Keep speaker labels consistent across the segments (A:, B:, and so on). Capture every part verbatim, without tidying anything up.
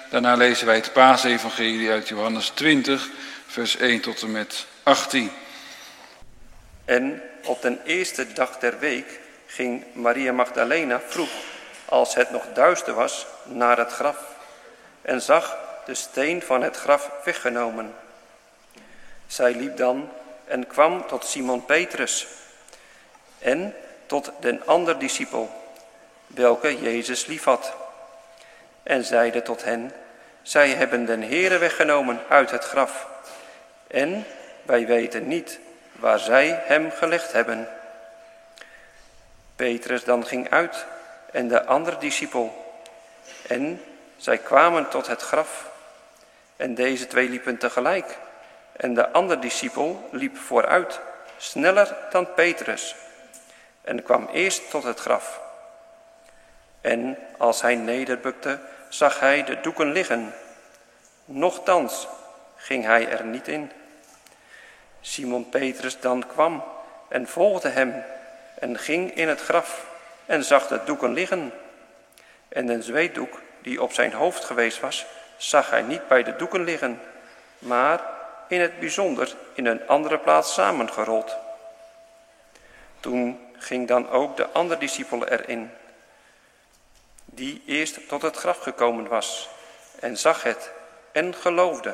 A: Daarna lezen wij het Paasevangelie uit Johannes twintig, vers één tot en met achttien.
B: En op den eerste dag der week ging Maria Magdalena vroeg, als het nog duister was, naar het graf en zag de steen van het graf weggenomen. Zij liep dan en kwam tot Simon Petrus en tot den ander discipel, welke Jezus liefhad, en zeide tot hen: zij hebben den Heere weggenomen uit het graf, en wij weten niet waar zij hem gelegd hebben. Petrus dan ging uit en de andere discipel, en zij kwamen tot het graf, en deze twee liepen tegelijk, en de andere discipel liep vooruit, sneller dan Petrus, en kwam eerst tot het graf. En als hij nederbukte, zag hij de doeken liggen. Nochtans ging hij er niet in. Simon Petrus dan kwam en volgde hem en ging in het graf en zag de doeken liggen. En een zweetdoek die op zijn hoofd geweest was, zag hij niet bij de doeken liggen, maar in het bijzonder in een andere plaats samengerold. Toen ging dan ook de andere discipel erin, die eerst tot het graf gekomen was, en zag het en geloofde.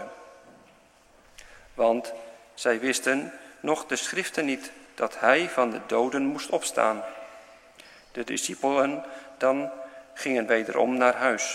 B: Want zij wisten nog de schriften niet dat hij van de doden moest opstaan. De discipelen dan gingen wederom naar huis.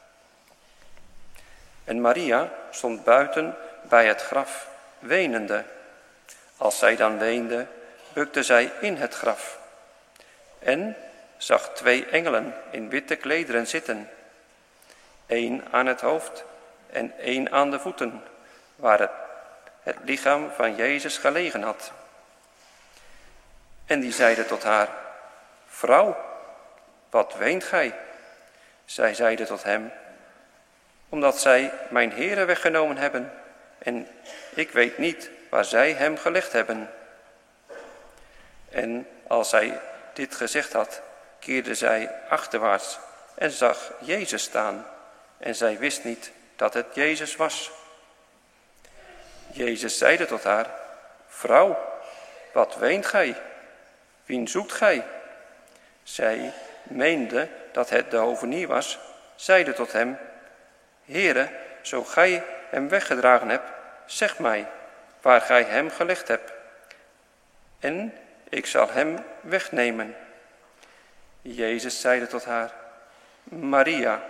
B: En Maria stond buiten bij het graf, wenende. Als zij dan weende, bukte zij in het graf en zag twee engelen in witte klederen zitten, één aan het hoofd en één aan de voeten, waar het, het lichaam van Jezus gelegen had. En die zeiden tot haar: vrouw, wat weent gij? Zij zeide tot hem: omdat zij mijn Heere weggenomen hebben, en ik weet niet waar zij hem gelegd hebben. En als zij dit gezegd had, keerde zij achterwaarts en zag Jezus staan, en zij wist niet dat het Jezus was. Jezus zeide tot haar: vrouw, wat weent gij? Wien zoekt gij? Zij meende dat het de hovenier was, zeide tot hem: Heere, zo gij hem weggedragen hebt, zeg mij waar gij hem gelegd hebt, en ik zal hem wegnemen. Jezus zeide tot haar: Maria.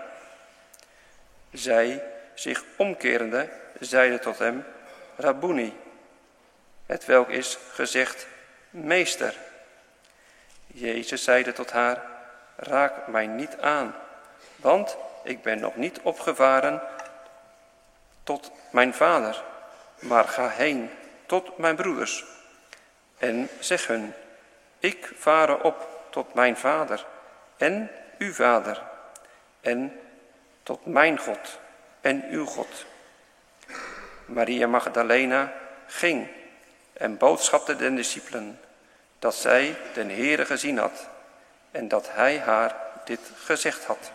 B: Zij, zich omkerende, zeide tot hem: Rabboni, hetwelk is gezegd: meester. Jezus zeide tot haar: raak mij niet aan, want ik ben nog niet opgevaren tot mijn vader, maar ga heen tot mijn broeders en zeg hun: ik vare op tot mijn vader en uw vader, en tot mijn God en uw God. Maria Magdalena ging en boodschapte den discipelen dat zij den Heere gezien had en dat hij haar dit gezegd had.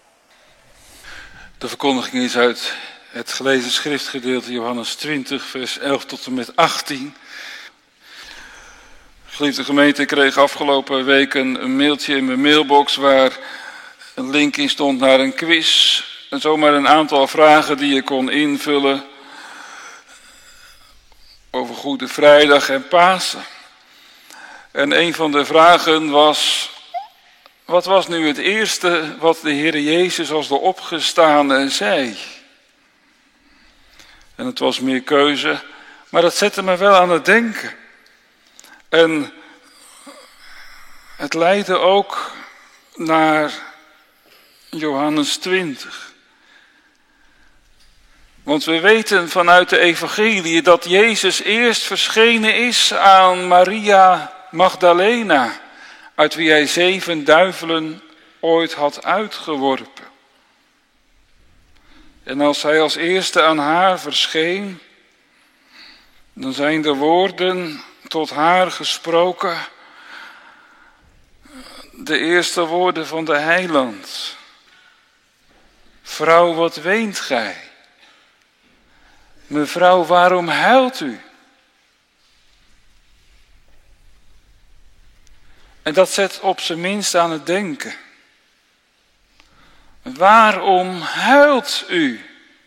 A: De verkondiging is uit het gelezen schriftgedeelte Johannes twintig, vers elf tot en met achttien. Geliefde gemeente, ik kreeg afgelopen weken een mailtje in mijn mailbox waar een link in stond naar een quiz. En zomaar een aantal vragen die je kon invullen over Goede Vrijdag en Pasen. En een van de vragen was: wat was nu het eerste wat de Heer Jezus als de opgestane zei? En het was meer keuze, maar dat zette me wel aan het denken. En het leidde ook naar Johannes twintig. Want we weten vanuit de evangelie dat Jezus eerst verschenen is aan Maria Magdalena, uit wie hij zeven duivelen ooit had uitgeworpen. En als hij als eerste aan haar verscheen, dan zijn de woorden tot haar gesproken, de eerste woorden van de Heiland. Vrouw, wat weent gij? Mevrouw, waarom huilt u? En dat zet op zijn minst aan het denken. Waarom huilt u?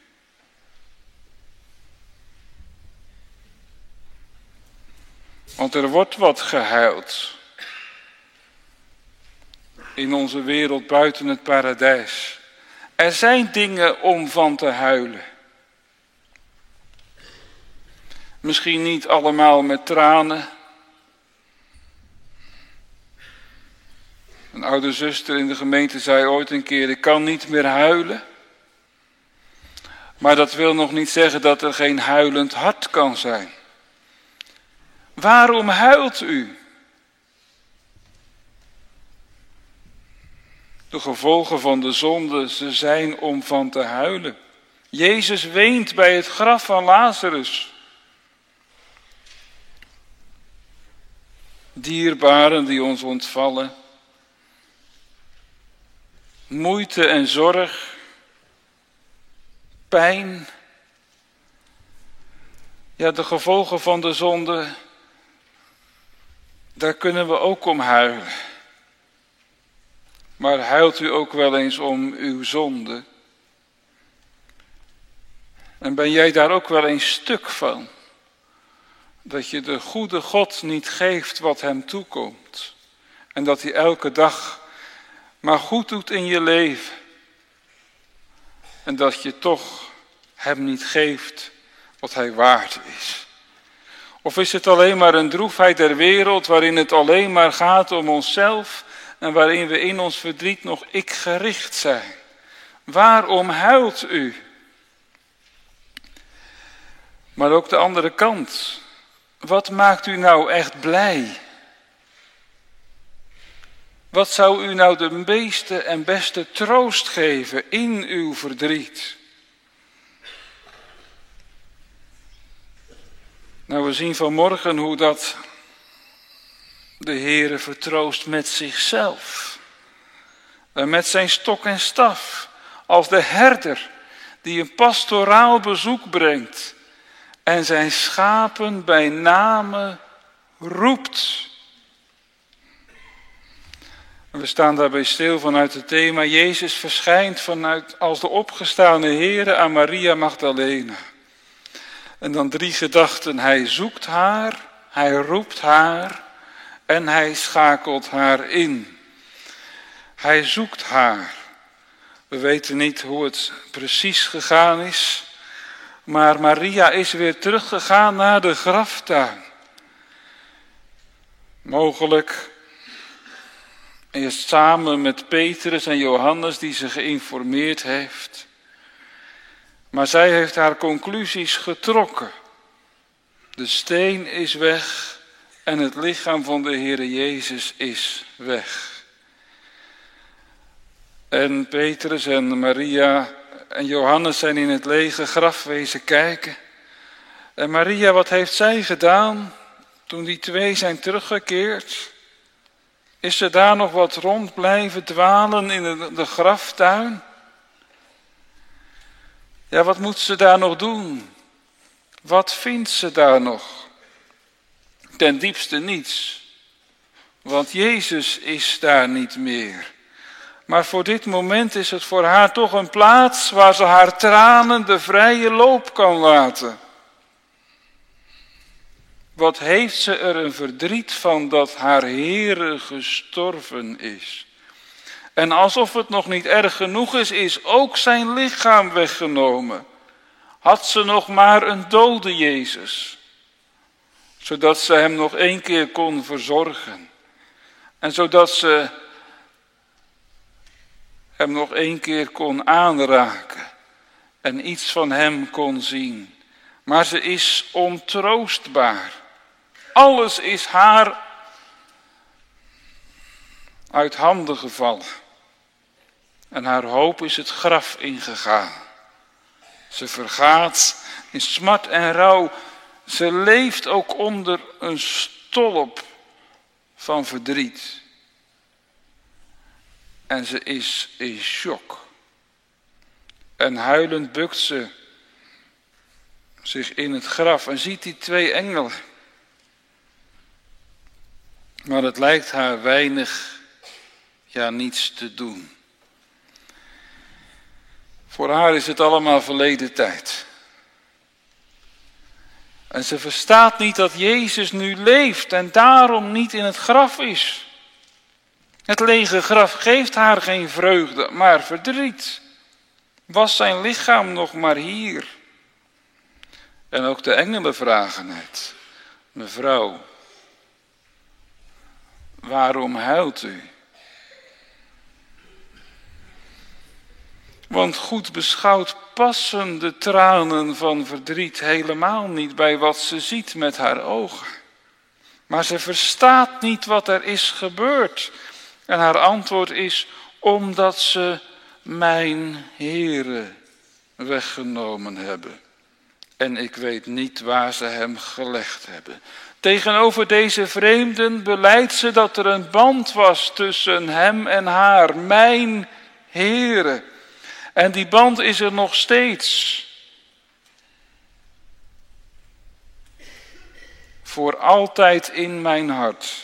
A: Want er wordt wat gehuild. In onze wereld buiten het paradijs. Er zijn dingen om van te huilen. Misschien niet allemaal met tranen. Een oude zuster in de gemeente zei ooit een keer, ik kan niet meer huilen. Maar dat wil nog niet zeggen dat er geen huilend hart kan zijn. Waarom huilt u? De gevolgen van de zonde, ze zijn om van te huilen. Jezus weent bij het graf van Lazarus. Dierbaren die ons ontvallen. Moeite en zorg. Pijn. Ja, de gevolgen van de zonde, daar kunnen we ook om huilen. Maar huilt u ook wel eens om uw zonde? En ben jij daar ook wel eens stuk van? Dat je de goede God niet geeft wat hem toekomt. En dat hij elke dag maar goed doet in je leven. En dat je toch hem niet geeft wat hij waard is. Of is het alleen maar een droefheid der wereld waarin het alleen maar gaat om onszelf en waarin we in ons verdriet nog ik gericht zijn? Waarom huilt u? Maar ook de andere kant. Wat maakt u nou echt blij? Wat zou u nou de meeste en beste troost geven in uw verdriet? Nou, we zien vanmorgen hoe dat de Heere vertroost met zichzelf. En met zijn stok en staf. Als de herder die een pastoraal bezoek brengt. En zijn schapen bij name roept. We staan daarbij stil vanuit het thema. Jezus verschijnt vanuit als de opgestane Heere aan Maria Magdalena. En dan drie gedachten. Hij zoekt haar, hij roept haar en hij schakelt haar in. Hij zoekt haar. We weten niet hoe het precies gegaan is. Maar Maria is weer teruggegaan naar de graftuin. Mogelijk eerst samen met Petrus en Johannes die ze geïnformeerd heeft. Maar zij heeft haar conclusies getrokken. De steen is weg en het lichaam van de Heere Jezus is weg. En Petrus en Maria en Johannes zijn in het lege graf wezen kijken. En Maria, wat heeft zij gedaan toen die twee zijn teruggekeerd? Is ze daar nog wat rond blijven dwalen in de, de graftuin? Ja, wat moet ze daar nog doen? Wat vindt ze daar nog? Ten diepste niets. Want Jezus is daar niet meer. Maar voor dit moment is het voor haar toch een plaats waar ze haar tranen de vrije loop kan laten. Wat heeft ze er een verdriet van dat haar Heere gestorven is. En alsof het nog niet erg genoeg is, is ook zijn lichaam weggenomen. Had ze nog maar een dode Jezus. Zodat ze hem nog één keer kon verzorgen. En zodat ze hem nog één keer kon aanraken. En iets van hem kon zien. Maar ze is ontroostbaar. Alles is haar uit handen gevallen. En haar hoop is het graf ingegaan. Ze vergaat in smart en rouw. Ze leeft ook onder een stolp van verdriet. En ze is in shock. En huilend bukt ze zich in het graf en ziet die twee engelen. Maar het lijkt haar weinig, ja niets te doen. Voor haar is het allemaal verleden tijd. En ze verstaat niet dat Jezus nu leeft en daarom niet in het graf is. Het lege graf geeft haar geen vreugde, maar verdriet. Was zijn lichaam nog maar hier? En ook de engelen vragen het. Mevrouw, waarom huilt u? Want goed beschouwd passen de tranen van verdriet helemaal niet bij wat ze ziet met haar ogen. Maar ze verstaat niet wat er is gebeurd. En haar antwoord is, omdat ze mijn Heere weggenomen hebben. En ik weet niet waar ze hem gelegd hebben. Tegenover deze vreemden belijdt ze dat er een band was tussen hem en haar. Mijn Heere. En die band is er nog steeds. Voor altijd in mijn hart.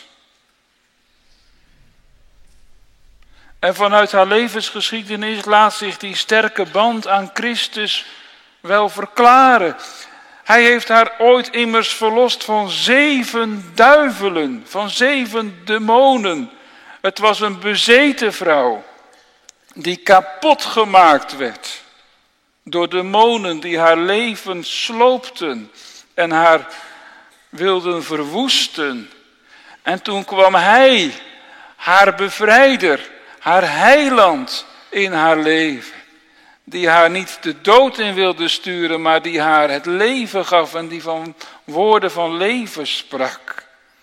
A: En vanuit haar levensgeschiedenis laat zich die sterke band aan Christus wel verklaren. Hij heeft haar ooit immers verlost van zeven duivelen, van zeven demonen. Het was een bezeten vrouw die kapot gemaakt werd door demonen die haar leven sloopten en haar wilden verwoesten. En toen kwam hij, haar bevrijder, haar heiland in haar leven. Die haar niet de dood in wilde sturen, maar die haar het leven gaf en die van woorden van leven sprak.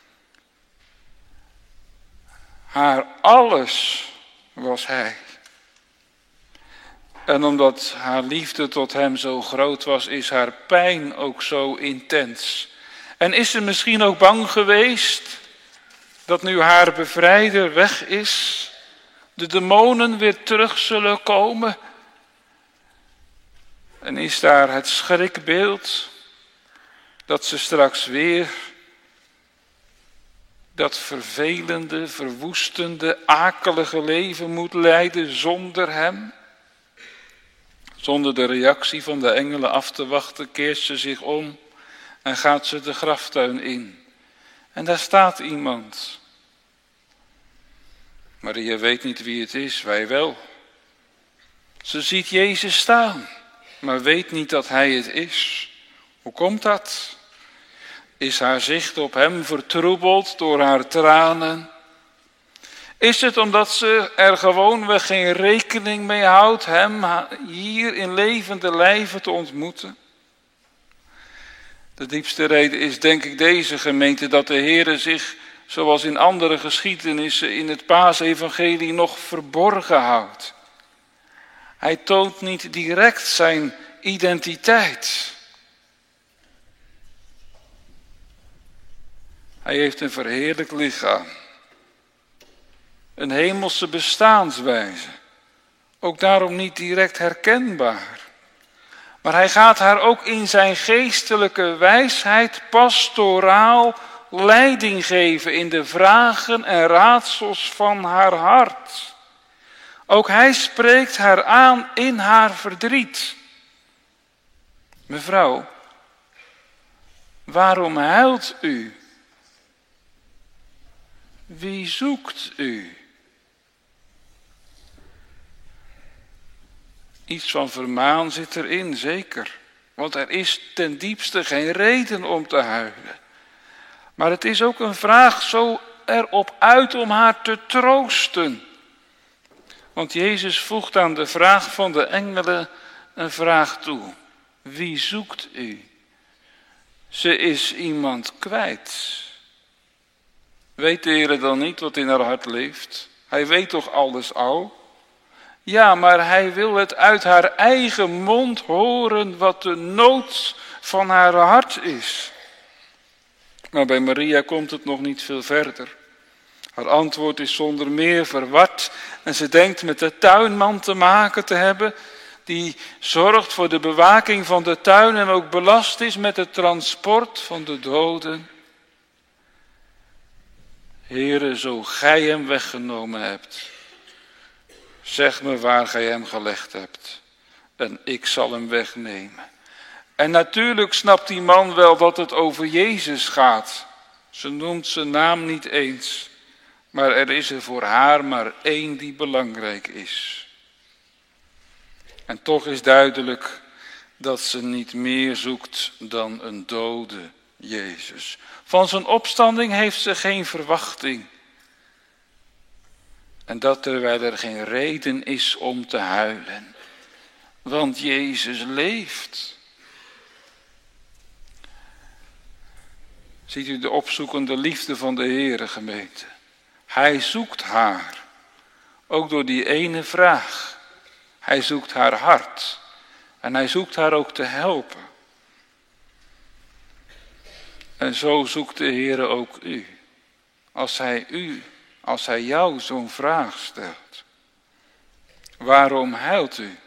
A: Haar alles was hij. En omdat haar liefde tot hem zo groot was, is haar pijn ook zo intens. En is ze misschien ook bang geweest dat nu haar bevrijder weg is, de demonen weer terug zullen komen? En is daar het schrikbeeld dat ze straks weer dat vervelende, verwoestende, akelige leven moet leiden zonder hem? Zonder de reactie van de engelen af te wachten, keert ze zich om en gaat ze de graftuin in. En daar staat iemand. Maria weet niet wie het is, wij wel. Ze ziet Jezus staan, maar weet niet dat hij het is. Hoe komt dat? Is haar zicht op hem vertroebeld door haar tranen? Is het omdat ze er gewoonweg geen rekening mee houdt hem hier in levende lijven te ontmoeten? De diepste reden is denk ik deze gemeente, dat de Heere zich, zoals in andere geschiedenissen in het Paasevangelie, nog verborgen houdt. Hij toont niet direct zijn identiteit. Hij heeft een verheerlijk lichaam. Een hemelse bestaanswijze. Ook daarom niet direct herkenbaar. Maar hij gaat haar ook in zijn geestelijke wijsheid pastoraal leiding geven in de vragen en raadsels van haar hart. Ook hij spreekt haar aan in haar verdriet. Mevrouw, waarom huilt u? Wie zoekt u? Iets van vermaan zit erin, zeker. Want er is ten diepste geen reden om te huilen. Maar het is ook een vraag zo erop uit om haar te troosten. Want Jezus voegt aan de vraag van de engelen een vraag toe. Wie zoekt u? Ze is iemand kwijt. Weet de Heer dan niet wat in haar hart leeft? Hij weet toch alles al? Ja, maar hij wil het uit haar eigen mond horen wat de nood van haar hart is. Maar bij Maria komt het nog niet veel verder. Haar antwoord is zonder meer verward en ze denkt met de tuinman te maken te hebben die zorgt voor de bewaking van de tuin en ook belast is met het transport van de doden. Heere, zo gij hem weggenomen hebt, zeg me waar gij hem gelegd hebt en ik zal hem wegnemen. En natuurlijk snapt die man wel dat het over Jezus gaat. Ze noemt zijn naam niet eens, maar er is er voor haar maar één die belangrijk is. En toch is duidelijk dat ze niet meer zoekt dan een dode Jezus. Van zijn opstanding heeft ze geen verwachting. En dat terwijl er geen reden is om te huilen. Want Jezus leeft. Ziet u de opzoekende liefde van de Heere, gemeente? Hij zoekt haar. Ook door die ene vraag. Hij zoekt haar hart. En hij zoekt haar ook te helpen. En zo zoekt de Heere ook u. Als hij u, als hij jou zo'n vraag stelt. Waarom huilt u?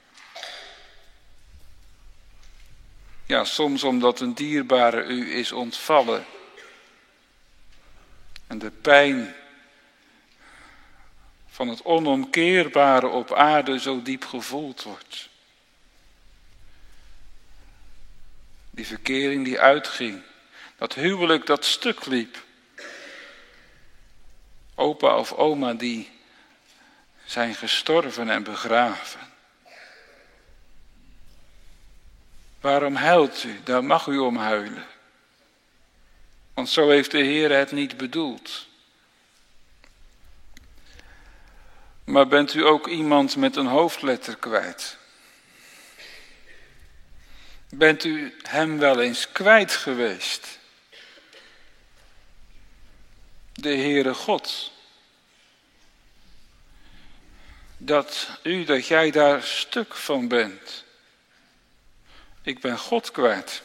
A: Ja, soms omdat een dierbare u is ontvallen. En de pijn van het onomkeerbare op aarde zo diep gevoeld wordt. Die verkering die uitging. Dat huwelijk dat stuk liep. Opa of oma die zijn gestorven en begraven. Waarom huilt u? Daar mag u om huilen. Want zo heeft de Heer het niet bedoeld. Maar bent u ook iemand met een hoofdletter kwijt? Bent u hem wel eens kwijt geweest? De Heere God. Dat u, dat jij daar stuk van bent. Ik ben God kwijt.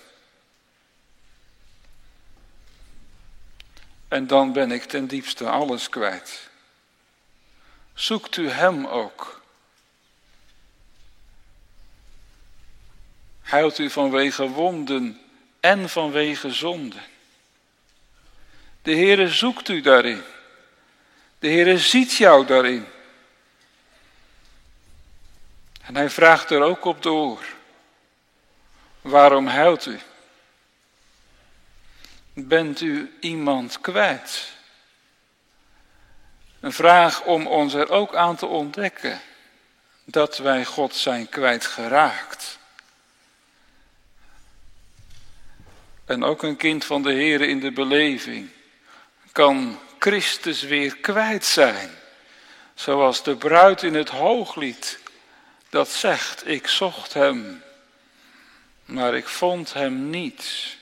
A: En dan ben ik ten diepste alles kwijt. Zoekt u hem ook. Huilt u vanwege wonden en vanwege zonden. De Heere zoekt u daarin. De Heere ziet jou daarin. En hij vraagt er ook op door. Waarom huilt u? Bent u iemand kwijt? Een vraag om ons er ook aan te ontdekken dat wij God zijn kwijtgeraakt. En ook een kind van de Heere in de beleving kan Christus weer kwijt zijn. Zoals de bruid in het Hooglied dat zegt, ik zocht hem, maar ik vond hem niet.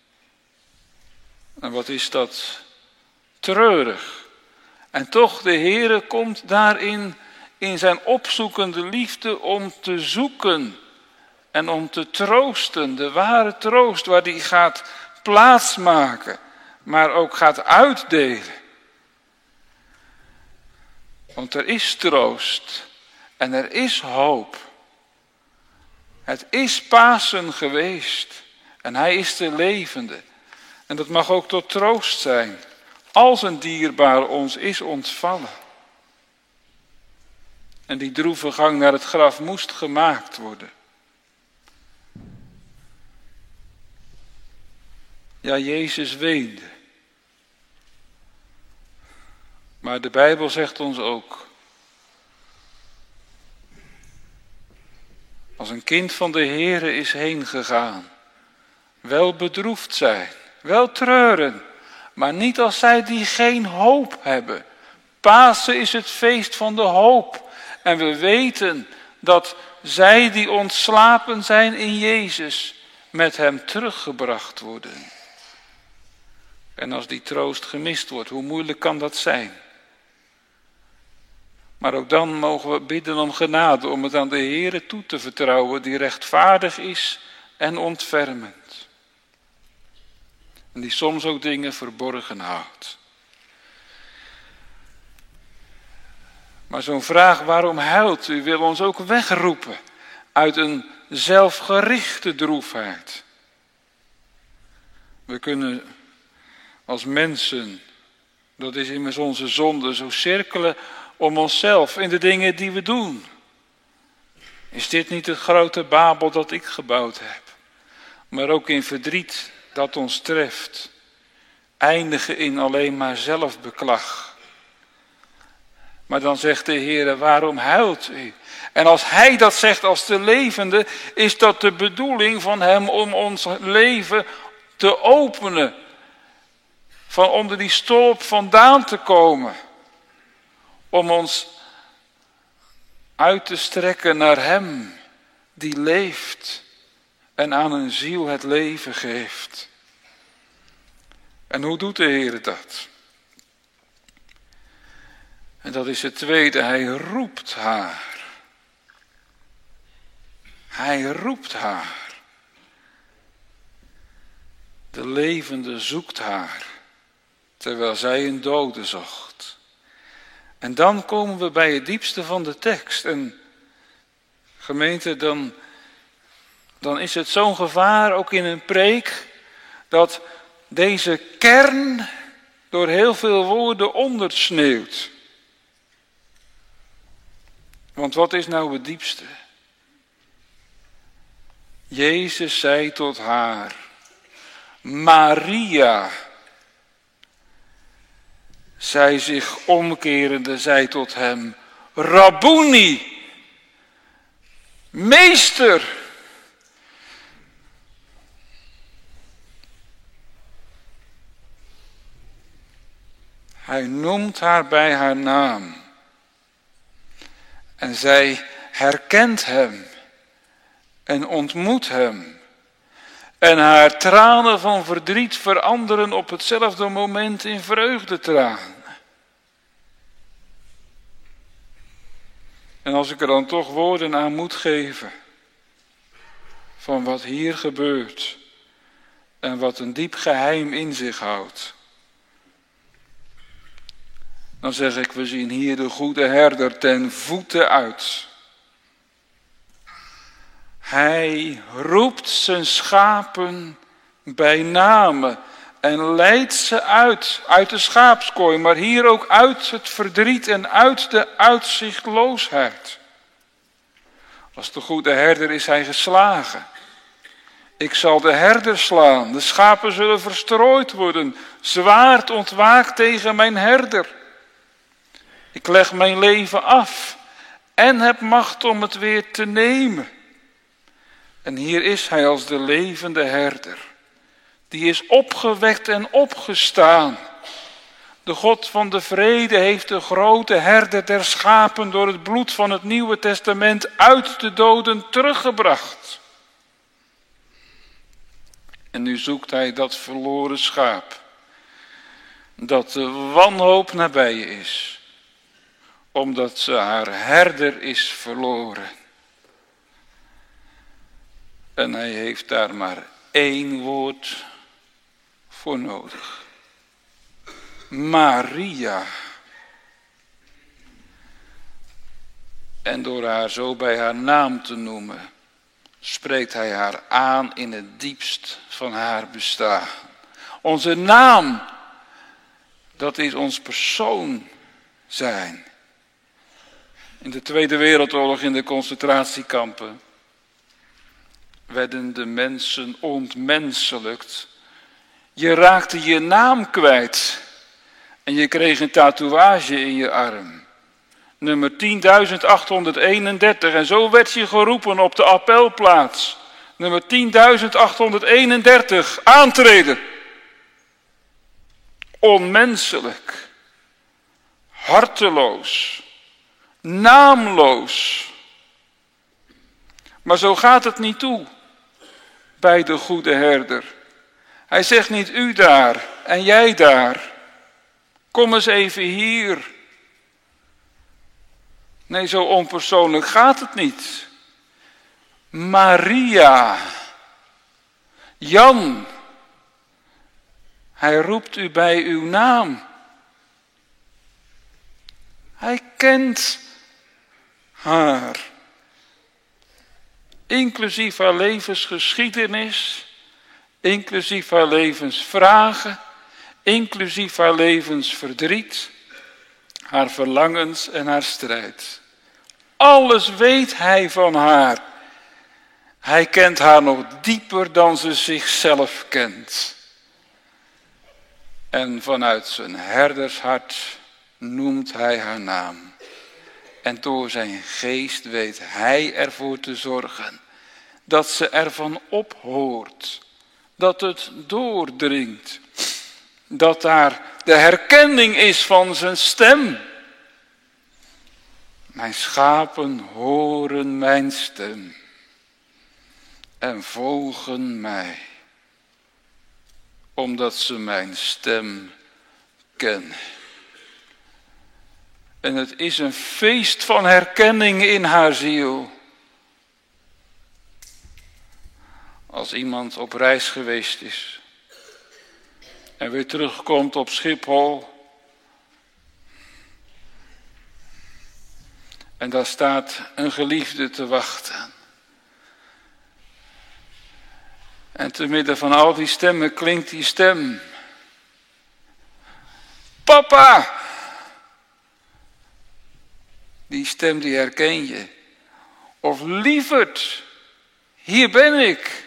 A: En wat is dat treurig. En toch, de Heere komt daarin in zijn opzoekende liefde om te zoeken en om te troosten. De ware troost waar hij gaat plaatsmaken, maar ook gaat uitdelen. Want er is troost en er is hoop. Het is Pasen geweest en hij is de levende. En dat mag ook tot troost zijn, als een dierbare ons is ontvallen. En die droeve gang naar het graf moest gemaakt worden. Ja, Jezus weende. Maar de Bijbel zegt ons ook, als een kind van de Heere is heen gegaan, wel bedroefd zijn, wel treuren, maar niet als zij die geen hoop hebben. Pasen is het feest van de hoop. En we weten dat zij die ontslapen zijn in Jezus met hem teruggebracht worden. En als die troost gemist wordt, hoe moeilijk kan dat zijn? Maar ook dan mogen we bidden om genade, om het aan de Heere toe te vertrouwen, die rechtvaardig is en ontfermend. En die soms ook dingen verborgen houdt. Maar zo'n vraag, waarom huilt u, wil ons ook wegroepen uit een zelfgerichte droefheid. We kunnen als mensen, dat is immers onze zonde, zo cirkelen om onszelf in de dingen die we doen. Is dit niet het grote Babel dat ik gebouwd heb? Maar ook in verdriet dat ons treft. Eindigen in alleen maar zelfbeklag. Maar dan zegt de Heer, waarom huilt u? En als Hij dat zegt als de levende, is dat de bedoeling van Hem om ons leven te openen. Van onder die stolp vandaan te komen. Om ons uit te strekken naar Hem die leeft en aan een ziel het leven geeft. En hoe doet de Heer dat? En dat is het tweede, Hij roept haar. Hij roept haar. De levende zoekt haar, terwijl zij een dode zocht. En dan komen we bij het diepste van de tekst. En gemeente, dan, dan is het zo'n gevaar, ook in een preek, dat deze kern door heel veel woorden ondersneeuwt. Want wat is nou het diepste? Jezus zei tot haar, Maria. Zij zich omkerende zei tot hem, Rabboni, meester. Hij noemt haar bij haar naam. En zij herkent hem en ontmoet hem. En haar tranen van verdriet veranderen op hetzelfde moment in vreugdetranen. En als ik er dan toch woorden aan moet geven van wat hier gebeurt en wat een diep geheim in zich houdt, dan zeg ik, we zien hier de goede herder ten voeten uit. Hij roept zijn schapen bij name en leidt ze uit, uit de schaapskooi, maar hier ook uit het verdriet en uit de uitzichtloosheid. Als de goede herder is hij geslagen. Ik zal de herder slaan, de schapen zullen verstrooid worden, zwaard ontwaakt tegen mijn herder. Ik leg mijn leven af en heb macht om het weer te nemen. En hier is hij als de levende herder. Die is opgewekt en opgestaan. De God van de vrede heeft de grote herder der schapen door het bloed van het Nieuwe Testament uit de doden teruggebracht. En nu zoekt hij dat verloren schaap. Dat de wanhoop nabij is. Omdat ze haar herder is verloren. En hij heeft daar maar één woord voor nodig. Maria. En door haar zo bij haar naam te noemen, spreekt hij haar aan in het diepst van haar bestaan. Onze naam, dat is ons persoon zijn. In de Tweede Wereldoorlog in de concentratiekampen werden de mensen ontmenselijkt. Je raakte je naam kwijt en je kreeg een tatoeage in je arm. Nummer tienduizend achthonderdeenendertig en zo werd je geroepen op de appelplaats. Nummer tienduizend achthonderdeenendertig, aantreden. Onmenselijk, harteloos, naamloos. Maar zo gaat het niet toe bij de goede herder. Hij zegt niet u daar en jij daar. Kom eens even hier. Nee, zo onpersoonlijk gaat het niet. Maria. Jan. Hij roept u bij uw naam. Hij kent haar. inclusief haar levensgeschiedenis, inclusief haar levensvragen, inclusief haar levensverdriet, haar verlangens en haar strijd. Alles weet hij van haar. Hij kent haar nog dieper dan ze zichzelf kent. En vanuit zijn herdershart noemt hij haar naam. En door zijn geest weet hij ervoor te zorgen dat ze ervan ophoort. Dat het doordringt. Dat daar de herkenning is van zijn stem. Mijn schapen horen mijn stem en volgen mij, omdat ze mijn stem kennen. En het is een feest van herkenning in haar ziel. Als iemand op reis geweest is en weer terugkomt op Schiphol en daar staat een geliefde te wachten. En te midden van al die stemmen klinkt die stem. Papa! Die stem die herken je. Of lieverd, hier ben ik.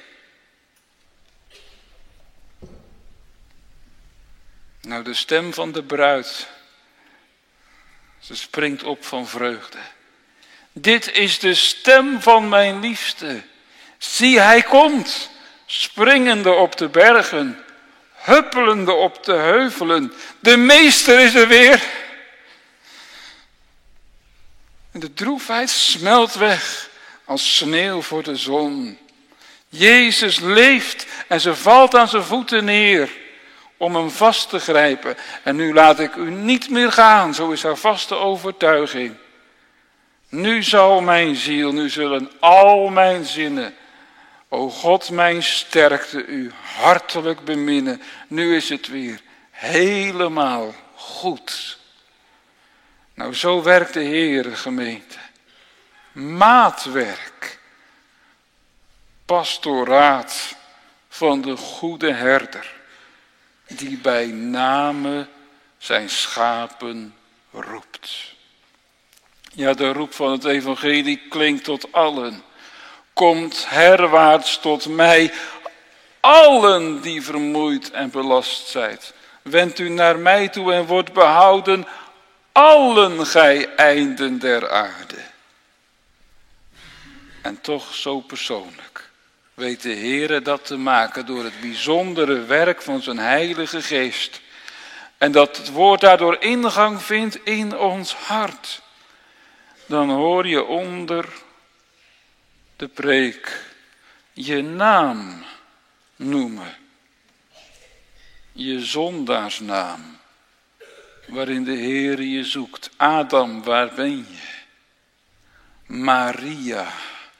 A: Nou, de stem van de bruid. Ze springt op van vreugde. Dit is de stem van mijn liefste. Zie, hij komt, springende op de bergen, huppelende op de heuvelen. De meester is er weer. En de droefheid smelt weg als sneeuw voor de zon. Jezus leeft en ze valt aan zijn voeten neer om hem vast te grijpen. En nu laat ik u niet meer gaan, zo is haar vaste overtuiging. Nu zal mijn ziel, nu zullen al mijn zinnen, o God mijn sterkte, u hartelijk beminnen. Nu is het weer helemaal goed. Nou, zo werkt de Heere, gemeente. Maatwerk. Pastoraat van de goede herder, die bij name zijn schapen roept. Ja, de roep van het evangelie klinkt tot allen. Komt herwaarts tot mij, allen die vermoeid en belast zijt. Wendt u naar mij toe en wordt behouden, allen gij einden der aarde. En toch zo persoonlijk weet de Heere dat te maken door het bijzondere werk van zijn Heilige Geest. En dat het woord daardoor ingang vindt in ons hart. Dan hoor je onder de preek je naam noemen. Je zondaarsnaam, waarin de Heer je zoekt. Adam, waar ben je? Maria.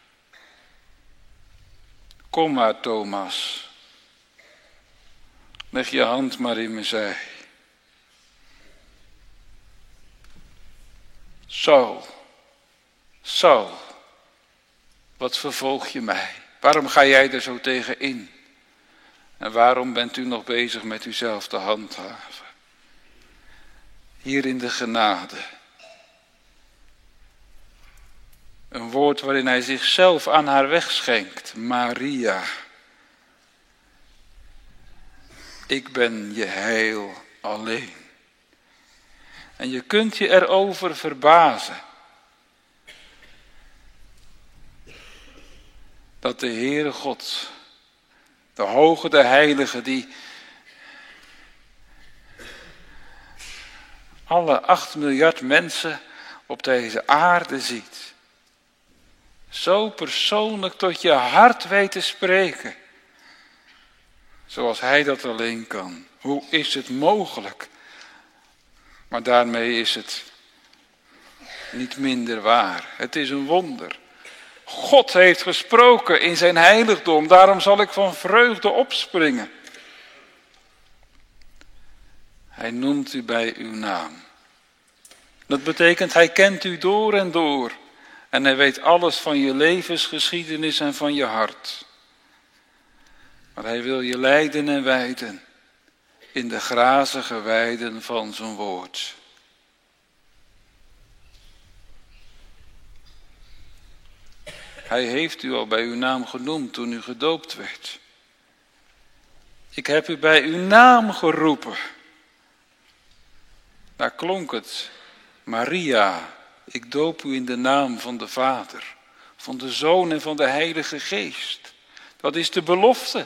A: Kom maar, Thomas. Leg je hand maar in mijn zij. Saul, Saul, wat vervolg je mij? Waarom ga jij er zo tegen in? En waarom bent u nog bezig met uzelf te handhaven? Hier in de genade. Een woord waarin hij zichzelf aan haar wegschenkt. Maria. Ik ben je heil alleen. En je kunt je erover verbazen. Dat de Heere God, de Hoge, de Heilige, die alle acht miljard mensen op deze aarde ziet. Zo persoonlijk tot je hart weet te spreken. Zoals hij dat alleen kan. Hoe is het mogelijk? Maar daarmee is het niet minder waar. Het is een wonder. God heeft gesproken in zijn heiligdom. Daarom zal ik van vreugde opspringen. Hij noemt u bij uw naam. Dat betekent, hij kent u door en door. En hij weet alles van je levensgeschiedenis en van je hart. Maar hij wil je leiden en wijden in de grazige weiden van zijn woord. Hij heeft u al bij uw naam genoemd toen u gedoopt werd. Ik heb u bij uw naam geroepen. Daar klonk het. Maria, ik doop u in de naam van de Vader, van de Zoon en van de Heilige Geest. Dat is de belofte.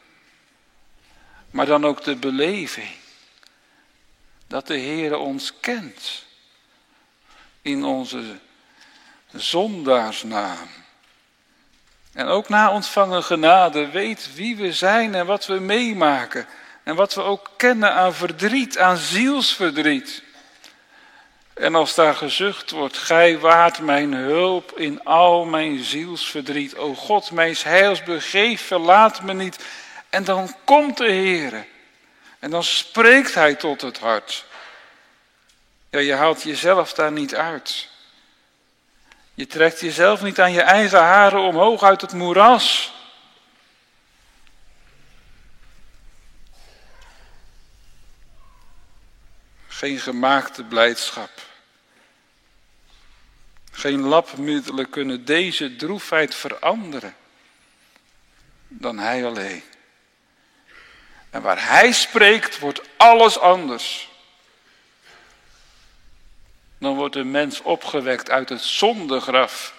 A: Maar dan ook de beleving. Dat de Heere ons kent. In onze zondaarsnaam. En ook na ontvangen genade weet wie we zijn en wat we meemaken. En wat we ook kennen aan verdriet, aan zielsverdriet. En als daar gezucht wordt, gij waart mijn hulp in al mijn zielsverdriet. O God, mijn heils begeef, verlaat me niet. En dan komt de Heere. En dan spreekt hij tot het hart. Ja, je haalt jezelf daar niet uit. Je trekt jezelf niet aan je eigen haren omhoog uit het moeras. Geen gemaakte blijdschap. Geen labmiddelen kunnen deze droefheid veranderen. Dan hij alleen. En waar hij spreekt, wordt alles anders. Dan wordt een mens opgewekt uit het zondegraf.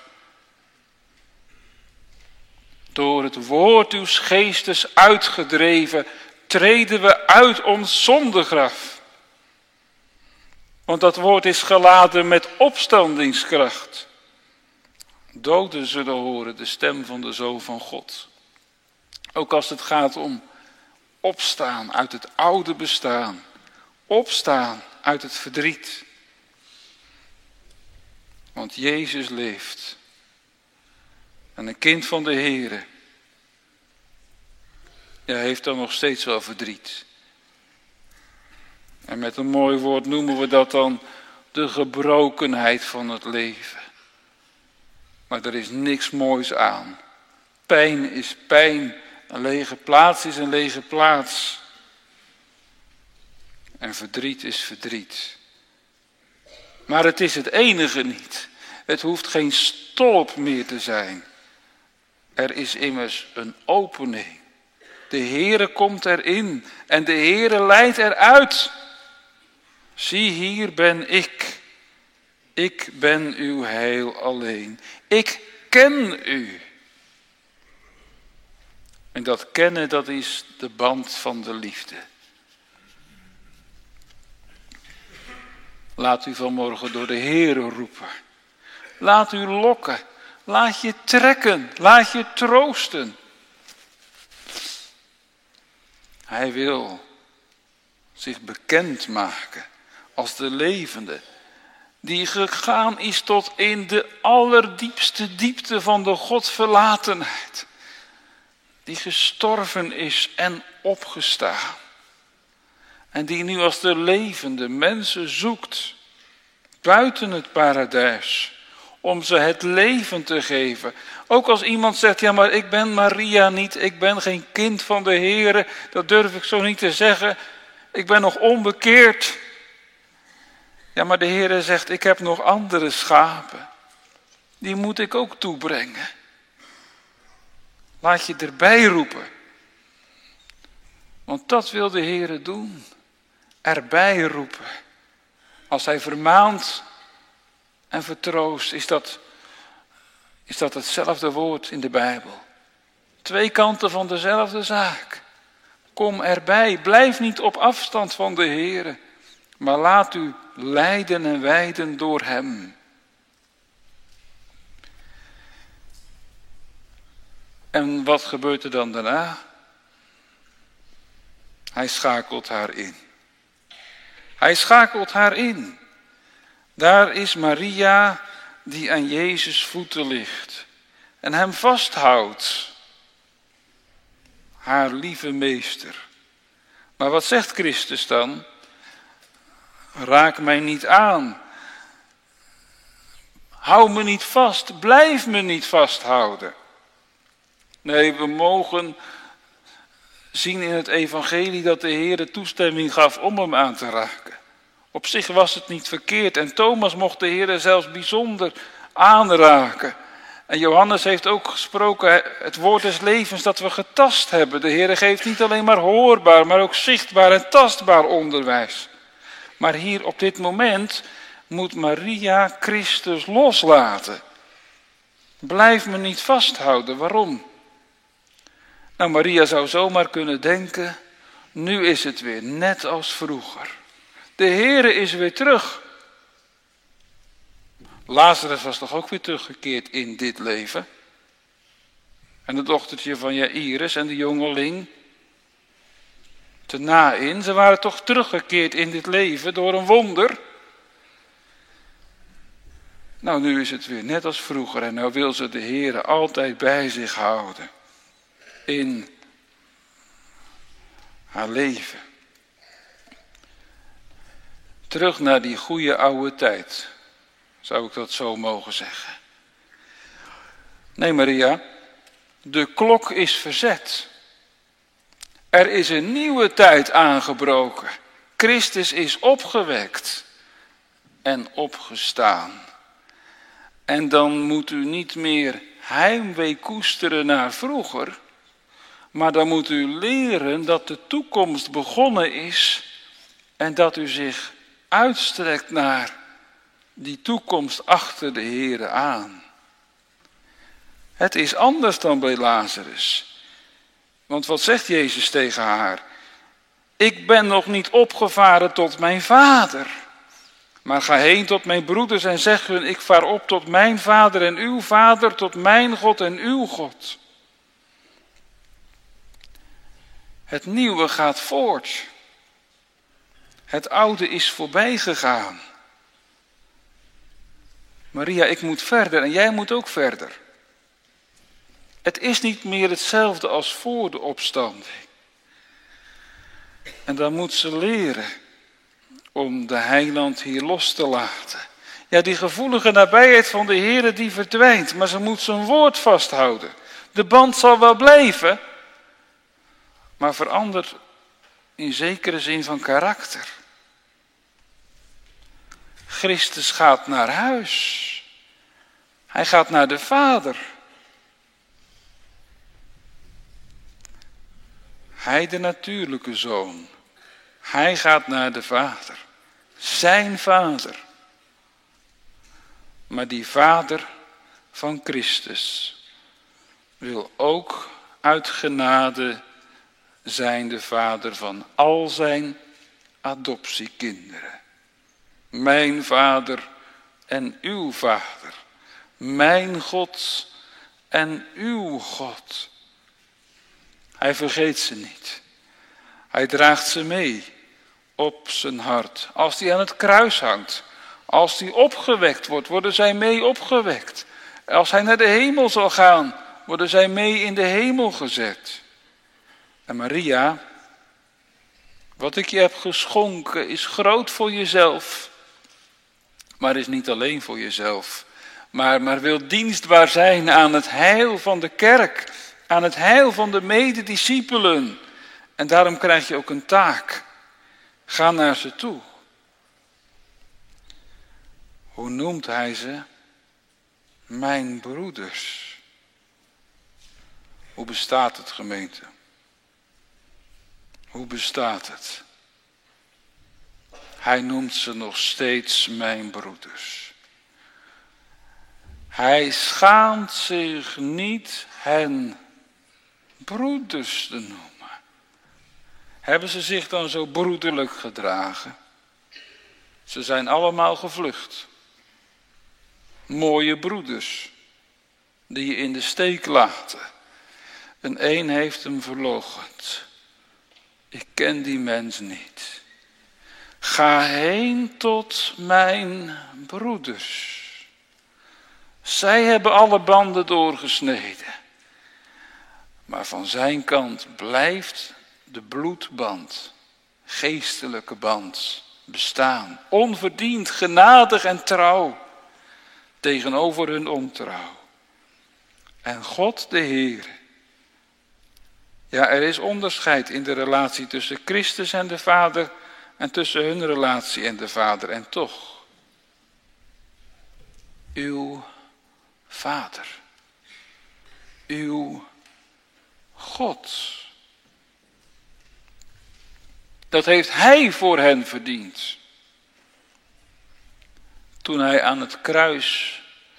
A: Door het woord uws geestes uitgedreven, treden we uit ons zondegraf. Want dat woord is geladen met opstandingskracht. Doden zullen horen de stem van de Zoon van God. Ook als het gaat om opstaan uit het oude bestaan. Opstaan uit het verdriet. Want Jezus leeft. En een kind van de Heere. Ja, heeft dan nog steeds wel verdriet. En met een mooi woord noemen we dat dan de gebrokenheid van het leven. Maar er is niks moois aan. Pijn is pijn. Een lege plaats is een lege plaats. En verdriet is verdriet. Maar het is het enige niet. Het hoeft geen stolp meer te zijn. Er is immers een opening. De Heere komt erin en de Heere leidt eruit. Zie, hier ben ik. Ik ben uw heil alleen. Ik ken u. En dat kennen, dat is de band van de liefde. Laat u vanmorgen door de Heere roepen. Laat u lokken. Laat je trekken. Laat je troosten. Hij wil zich bekend maken als de levende, die gegaan is tot in de allerdiepste diepte van de Godverlatenheid, die gestorven is en opgestaan, en die nu als de levende mensen zoekt, buiten het paradijs, om ze het leven te geven. Ook als iemand zegt, ja maar ik ben Maria niet, ik ben geen kind van de Heere, dat durf ik zo niet te zeggen, ik ben nog onbekeerd. Ja, maar de Heere zegt, ik heb nog andere schapen, die moet ik ook toebrengen. Laat je erbij roepen, want dat wil de Heere doen, erbij roepen. Als hij vermaant en vertroost, is dat, is dat hetzelfde woord in de Bijbel. Twee kanten van dezelfde zaak. Kom erbij, blijf niet op afstand van de Heere, maar laat u leiden en wijden door hem. En wat gebeurt er dan daarna? Hij schakelt haar in. Hij schakelt haar in. Daar is Maria die aan Jezus' voeten ligt en hem vasthoudt. Haar lieve meester. Maar wat zegt Christus dan? Raak mij niet aan. hou me niet vast, blijf me niet vasthouden. Nee, we mogen zien in het evangelie dat de Heer de toestemming gaf om hem aan te raken. Op zich was het niet verkeerd en Thomas mocht de Heer zelfs bijzonder aanraken. En Johannes heeft ook gesproken, het woord des levens dat we getast hebben. De Heer geeft niet alleen maar hoorbaar, maar ook zichtbaar en tastbaar onderwijs. Maar hier op dit moment moet Maria Christus loslaten. Blijf me niet vasthouden, waarom? Nou, Maria zou zomaar kunnen denken, nu is het weer net als vroeger. De Heere is weer terug. Lazarus was toch ook weer teruggekeerd in dit leven? En het dochtertje van Jairus en de jongeling te Naïn, ze waren toch teruggekeerd in dit leven door een wonder? Nou, nu is het weer net als vroeger en nou wil ze de Heere altijd bij zich houden. In haar leven. Terug naar die goede oude tijd. Zou ik dat zo mogen zeggen? Nee, Maria, de klok is verzet. Er is een nieuwe tijd aangebroken. Christus is opgewekt en opgestaan. En dan moet u niet meer heimwee koesteren naar vroeger, maar dan moet u leren dat de toekomst begonnen is en dat u zich uitstrekt naar die toekomst achter de Heere aan. Het is anders dan bij Lazarus. Want wat zegt Jezus tegen haar? Ik ben nog niet opgevaren tot mijn vader. Maar ga heen tot mijn broeders en zeg hun, ik vaar op tot mijn vader en uw vader, tot mijn God en uw God. Het nieuwe gaat voort. Het oude is voorbij gegaan. Maria, ik moet verder en jij moet ook verder. Het is niet meer hetzelfde als voor de opstanding. En dan moet ze leren om de heiland hier los te laten. Ja, die gevoelige nabijheid van de Heere die verdwijnt, maar ze moet zijn woord vasthouden. De band zal wel blijven, maar verandert in zekere zin van karakter. Christus gaat naar huis. Hij gaat naar de Vader. Hij de natuurlijke zoon. Hij gaat naar de Vader. Zijn Vader. Maar die Vader van Christus wil ook uit genade zijn de Vader van al zijn adoptiekinderen. Mijn Vader en uw Vader. Mijn God en uw God. Hij vergeet ze niet. Hij draagt ze mee op zijn hart. Als hij aan het kruis hangt, als hij opgewekt wordt, worden zij mee opgewekt. Als hij naar de hemel zal gaan, worden zij mee in de hemel gezet. En Maria, wat ik je heb geschonken is groot voor jezelf, maar is niet alleen voor jezelf, maar, maar wil dienstbaar zijn aan het heil van de kerk, aan het heil van de medediscipelen. En daarom krijg je ook een taak. Ga naar ze toe. Hoe noemt hij ze? Mijn broeders. Hoe bestaat het, gemeente? Hoe bestaat het? Hij noemt ze nog steeds mijn broeders. Hij schaamt zich niet hen broeders te noemen. Hebben ze zich dan zo broederlijk gedragen? Ze zijn allemaal gevlucht. Mooie broeders, die je in de steek laten. En één heeft hem verloochend. Ik ken die mens niet. Ga heen tot mijn broeders. Zij hebben alle banden doorgesneden. Maar van zijn kant blijft de bloedband, geestelijke band, bestaan. Onverdiend, genadig en trouw. tegenover hun ontrouw. En God de Heer. Ja, er is onderscheid in de relatie tussen Christus en de Vader en tussen hun relatie en de Vader. En toch, uw Vader, uw God. Dat heeft Hij voor hen verdiend. Toen Hij aan het kruis,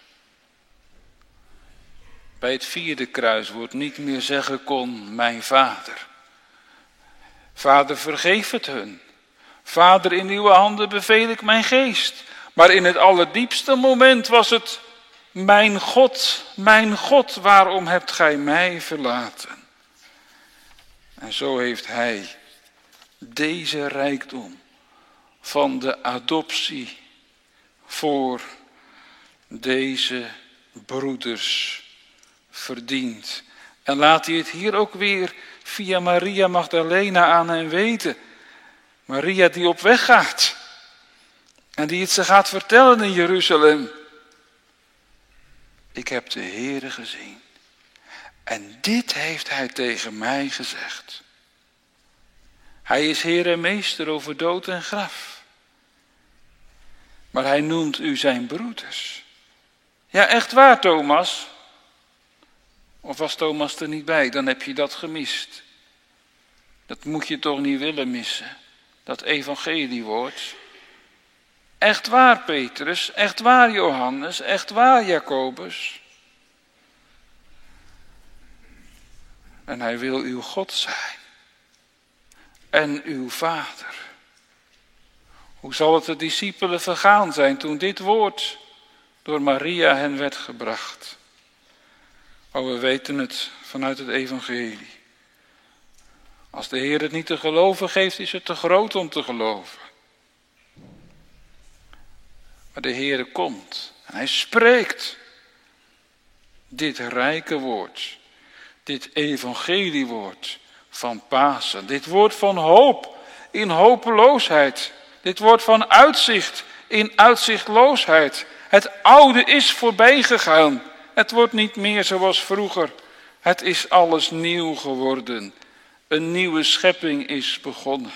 A: bij het vierde kruiswoord, niet meer zeggen kon, mijn Vader. Vader, vergeef het hun. Vader, in uw handen beveel ik mijn geest. Maar in het allerdiepste moment was het, mijn God, mijn God, waarom hebt gij mij verlaten? En zo heeft Hij deze rijkdom van de adoptie voor deze broeders verdiend. En laat hij het hier ook weer via Maria Magdalena aan hen weten. Maria die op weg gaat. En die het ze gaat vertellen in Jeruzalem. Ik heb de Heere gezien. En dit heeft Hij tegen mij gezegd. Hij is Heer en Meester over dood en graf. Maar Hij noemt u zijn broeders. Ja, echt waar, Thomas. Of was Thomas er niet bij? Dan heb je dat gemist. Dat moet je toch niet willen missen. Dat evangeliewoord. Echt waar, Petrus. Echt waar, Johannes. Echt waar, Jacobus. En Hij wil uw God zijn. En uw Vader. Hoe zal het de discipelen vergaan zijn toen dit woord door Maria hen werd gebracht? Oh, we weten het vanuit het evangelie. Als de Heer het niet te geloven geeft, is het te groot om te geloven. Maar de Heer komt en Hij spreekt dit rijke woord, dit evangeliewoord van Pasen, dit woord van hoop in hopeloosheid, dit woord van uitzicht in uitzichtloosheid. Het oude is voorbij gegaan, het wordt niet meer zoals vroeger, het is alles nieuw geworden, een nieuwe schepping is begonnen,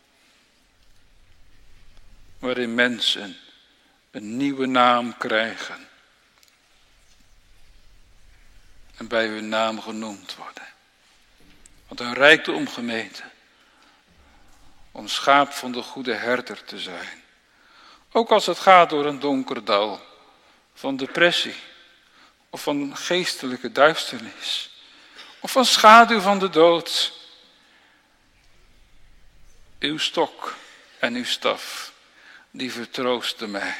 A: waarin mensen een nieuwe naam krijgen en bij hun naam genoemd worden. Wat een rijkdom, gemeente, om schaap van de goede herder te zijn. Ook als het gaat door een donker dal van depressie of van geestelijke duisternis of van schaduw van de dood. Uw stok en uw staf, die vertroosten mij.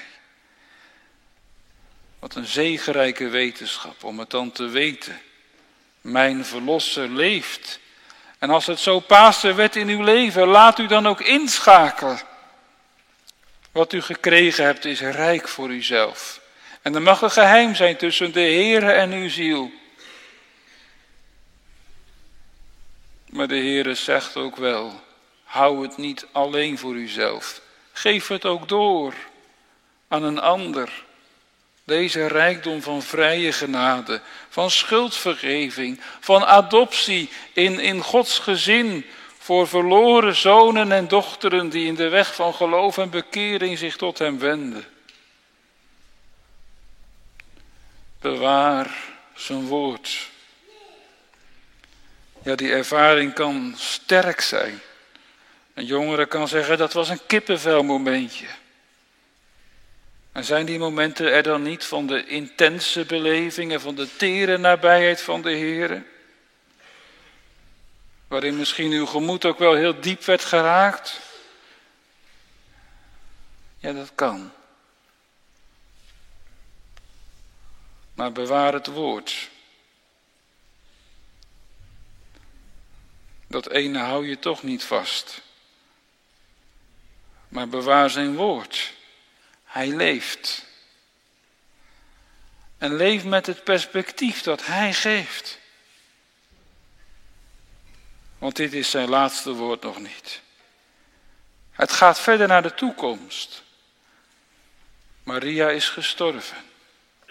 A: Wat een zegenrijke wetenschap om het dan te weten. Mijn verlosser leeft. En als het zo Pasen werd in uw leven, laat u dan ook inschakelen. Wat u gekregen hebt is rijk voor uzelf. En er mag een geheim zijn tussen de Heere en uw ziel. Maar de Heere zegt ook wel, hou het niet alleen voor uzelf. Geef het ook door aan een ander. Deze rijkdom van vrije genade, van schuldvergeving, van adoptie in, in Gods gezin voor verloren zonen en dochteren die in de weg van geloof en bekering zich tot Hem wenden. Bewaar zijn woord. Ja, die ervaring kan sterk zijn. Een jongere kan zeggen, dat was een kippenvelmomentje. En zijn die momenten er dan niet van de intense beleving en van de tere nabijheid van de Heere? Waarin misschien uw gemoed ook wel heel diep werd geraakt? Ja, dat kan. Maar bewaar het woord. Dat ene hou je toch niet vast. Maar bewaar zijn woord. Hij leeft. En leef met het perspectief dat Hij geeft. Want dit is zijn laatste woord nog niet. Het gaat verder naar de toekomst. Maria is gestorven.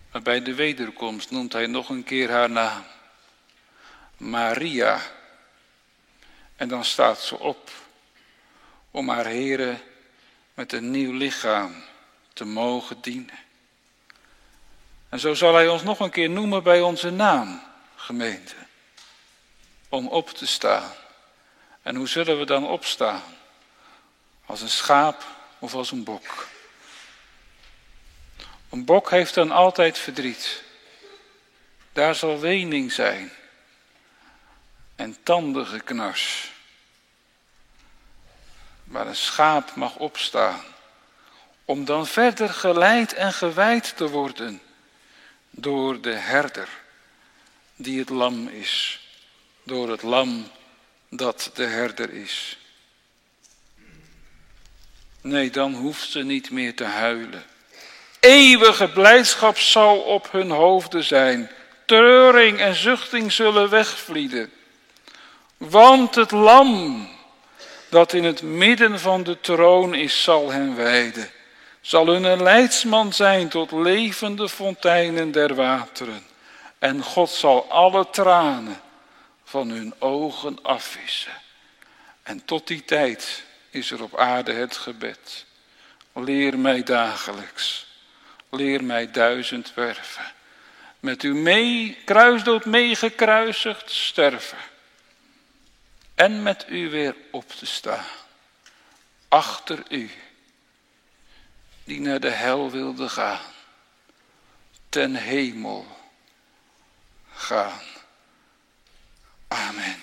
A: Maar bij de wederkomst noemt hij nog een keer haar naam. Maria. En dan staat ze op om haar Heere met een nieuw lichaam te mogen dienen. En zo zal hij ons nog een keer noemen bij onze naam, gemeente. Om op te staan. En hoe zullen we dan opstaan? Als een schaap of als een bok? Een bok heeft dan altijd verdriet. Daar zal wening zijn. En tandengeknars. Maar een schaap mag opstaan. Om dan verder geleid en gewijd te worden. Door de herder. Die het lam is. Door het lam dat de herder is. Nee, dan hoeft ze niet meer te huilen. Eeuwige blijdschap zal op hun hoofden zijn. Treuring en zuchting zullen wegvlieden. Want het lam dat in het midden van de troon is, zal hen wijden. Zal hun een leidsman zijn tot levende fonteinen der wateren. En God zal alle tranen van hun ogen afwissen. En tot die tijd is er op aarde het gebed. Leer mij dagelijks. Leer mij duizend werven. Met u mee, kruisdood meegekruisigd sterven. En met u weer op te staan. Achter u. Die naar de hel wilde gaan. Ten hemel gaan. Amen.